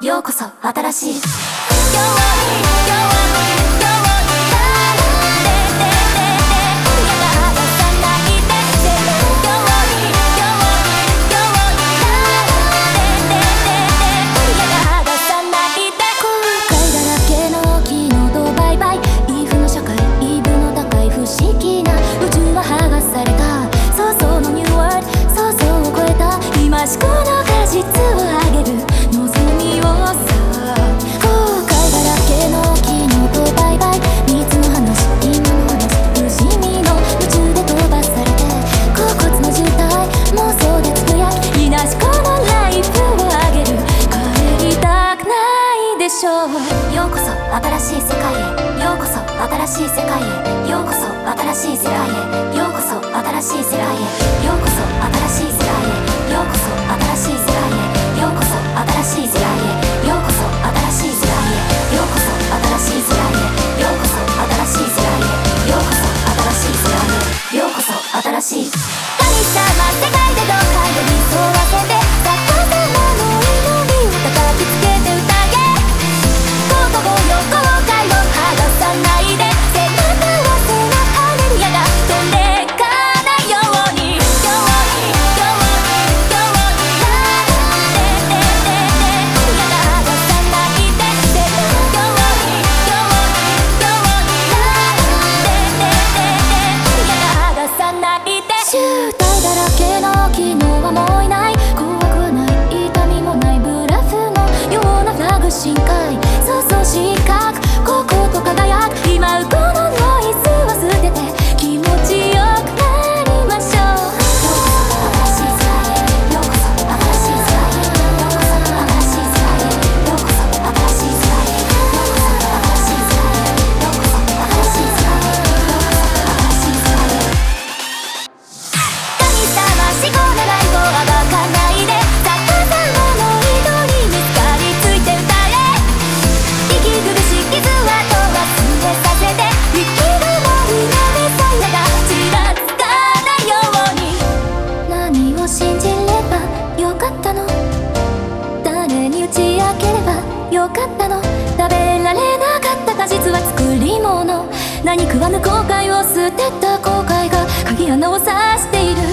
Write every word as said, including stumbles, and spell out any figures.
ようこそ新しいようにようにように思考の果実をあげる望みをさ後悔だらけの昨日とバイバイ三つの話今の話不死身の夢中で飛ばされて恍惚の渋滞妄想でつぶやきいなしこのライフをあげる帰りたくないでしょうようこそ新しい世界へようこそ新しい世界へようこそ新しい世界へようこそ新しい世界へようこそ新しい世界へようこそ新しい世界へようこそ新しい世界へようこそ新しい世界へようこそ新しい世界へようこそ新しい世界へようこそ新しい世界へようこそ新しい神様世界でどっかで理想はせて逆さまの祈りを叩きつけて歌え言葉よ後悔を剥がさないで背中は背中ハレルヤが飛んでかないようにようにようによ集大だらけの昨日はもういない怖くはない痛みもないブラフのようなフラグ深海そうそう四角ここと輝く今このノイズを捨てて気持ちよくなりましょう新しい世界へようこそ新しい世界へようこそ新しい世界へようこそ新しい世界へようこそ新しい世界へようこそ新しい世界へようこそ新しい世界へ思考のライフを暴かないで逆さまの糸に見つかりついて歌え息苦しい傷跡忘れさせて行き止まりのミサイルがちらつかないように何を信じればよかったの誰に打ち明ければよかったの食べられなかった果実は作り物何食わぬ後悔を捨てた後悔が鍵穴を刺している